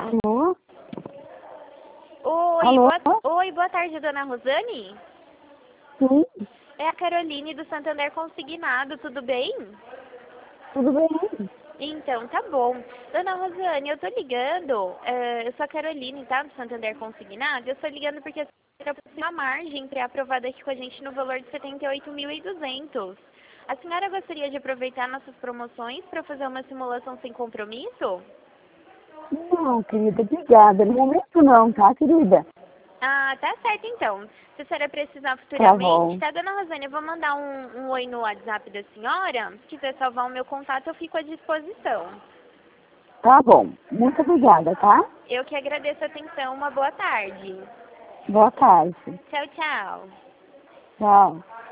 Alô? Oi, Alô? boa tarde, dona Rosane. Sim, É a Caroline do Santander Consignado, tudo bem? tudo bem? Então, tá bom. Dona Rosane, eu tô ligando, eu sou a Caroline, tá, do Santander Consignado, eu tô ligando porque a senhora possui uma margem pré-aprovada aqui com a gente no valor de 78.200. A senhora gostaria de aproveitar nossas promoções para fazer uma simulação sem compromisso? Não, querida, obrigada. No momento não, tá, querida? Ah, tá certo então. Se a senhora precisar Tá futuramente, bom. tá, dona Rosane? Eu vou mandar um oi no WhatsApp da senhora. Se quiser salvar o meu contato, eu fico à disposição. Tá bom. Muito obrigada, tá? Eu que agradeço a atenção. Uma boa tarde. Boa tarde. Tchau, tchau. Tchau.